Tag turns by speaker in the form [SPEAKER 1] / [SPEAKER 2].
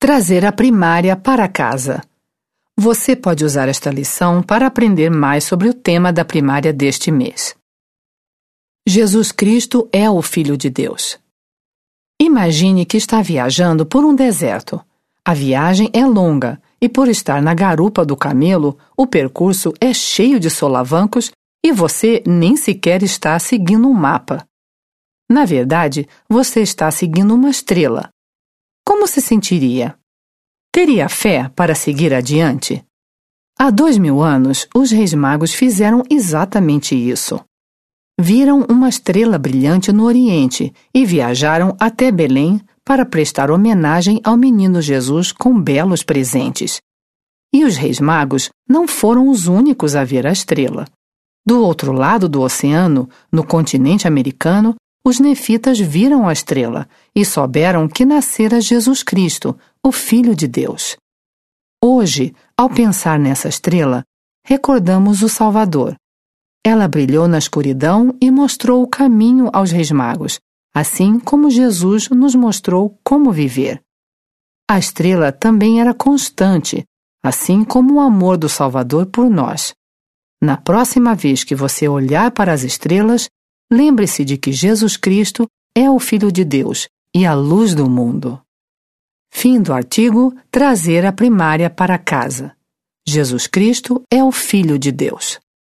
[SPEAKER 1] Trazer a primária para casa. Você pode usar esta lição para aprender mais sobre o tema da primária deste mês. Jesus Cristo é o Filho de Deus. Imagine que está viajando por um deserto. A viagem é longa e, por estar na garupa do camelo, o percurso é cheio de solavancos e você nem sequer está seguindo um mapa. Na verdade, você está seguindo uma estrela. Como se sentiria? Teria fé para seguir adiante? Há 2000 anos, os Reis Magos fizeram exatamente isso. Viram uma estrela brilhante no Oriente e viajaram até Belém para prestar homenagem ao menino Jesus com belos presentes. E os Reis Magos não foram os únicos a ver a estrela. Do outro lado do oceano, no continente americano, os nefitas viram a estrela e souberam que nascera Jesus Cristo, o Filho de Deus. Hoje, ao pensar nessa estrela, recordamos o Salvador. Ela brilhou na escuridão e mostrou o caminho aos Reis Magos, assim como Jesus nos mostrou como viver. A estrela também era constante, assim como o amor do Salvador por nós. Na próxima vez que você olhar para as estrelas, lembre-se de que Jesus Cristo é o Filho de Deus e a luz do mundo. Fim do artigo Trazer a primária para casa. Jesus Cristo é o Filho de Deus.